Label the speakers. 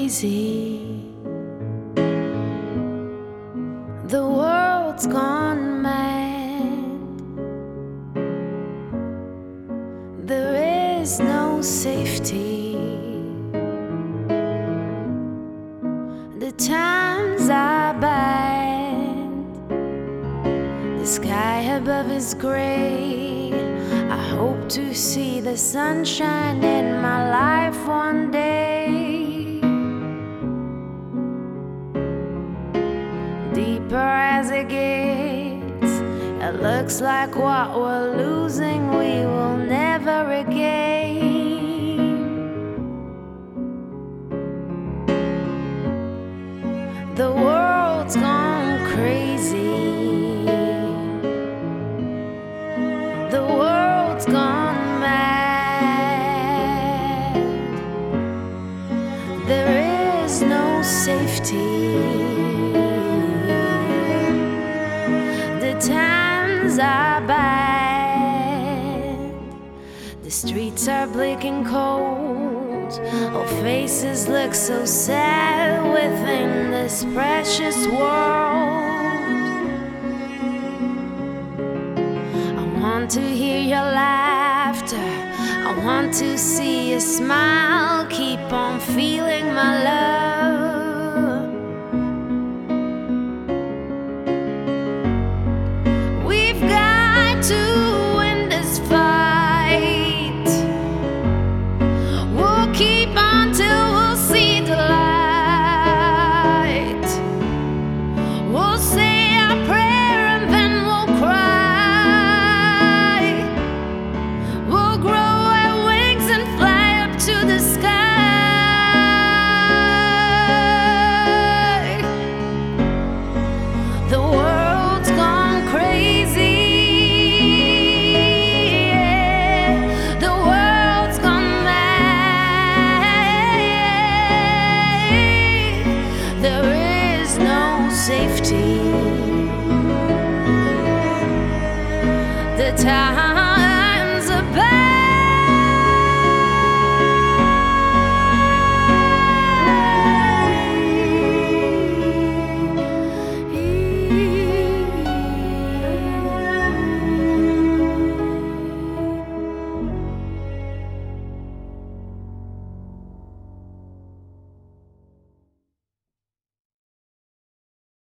Speaker 1: crazy. The world's gone mad. There is no safety. The times are bad. The sky above is gray. I hope to see the sunshine in my life one day. Deeper as it gets, it looks like what we're losing we will never regain. The world's gone crazy. The world's gone mad. There is no safety. The times are bad. The streets are bleak and cold. Our faces look so sad within this precious world. I want to hear your laughter. I want to see you smile. Keep on feeling my love. We've got to win this fight. We'll keep on till we'll see the light. We'll say our prayer and then we'll cry. We'll grow our wings and fly up to the sky. The world's gone crazy. Yeah. The world's gone mad. There is no safety. The time